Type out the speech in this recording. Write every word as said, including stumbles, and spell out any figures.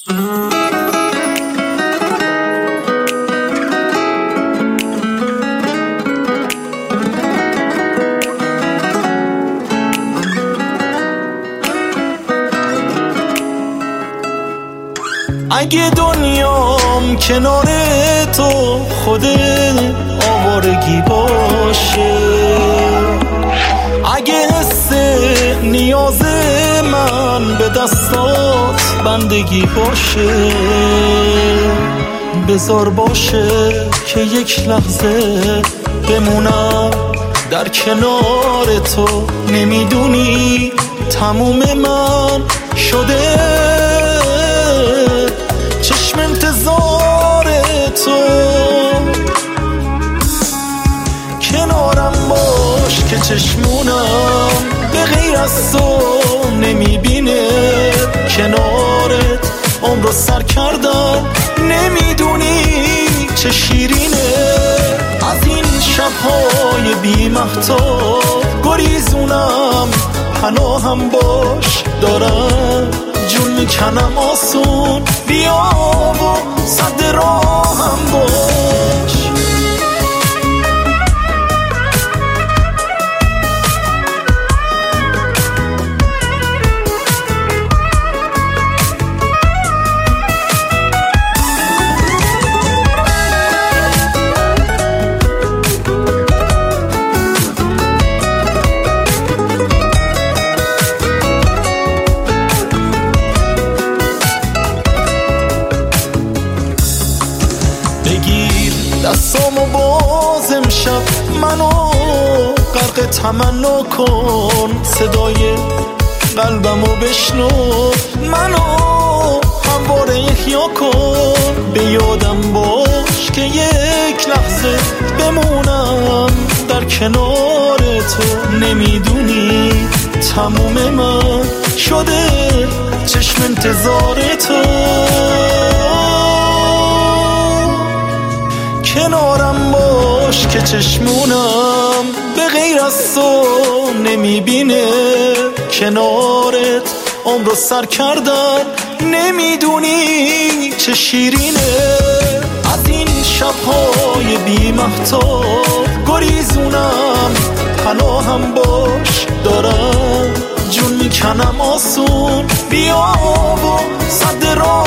اگه دنیام کنار تو خود آوارگی باشه، اگه حس نیاز من به دستات بندگی باشه، بذار باشه که یک لحظه بمونم در کنار تو. نمیدونی تموم من شده چشم انتظار تو. کنارم باش که چشمونم به غیر از تو نمیبینه، کنارت عمر رو سر کردم. نمیدونی چه شیرینه از این شبهای بی مهتاب، گریزونم پناهم باش، دارم جون میکنم آسون، بیا و صد راهم باش. بگیر دستامو باز امشب، منو غرق تمنا کن، صدای قلبمو بشنو، منو همواره احیا کن. به یادم باش که یک لحظه بمونم در کنار تو. نمیدونی تموم من شده چشم انتظار تو. کنارم باش که چشمونم به غیر از تو نمیبینه، کنارت عمر رو سر کردن. نمیدونی چه شیرینه از این شبهای بی مهتاب، گریزونم پناهم باش، دارم جون میکنم آسون، بیا و صد راه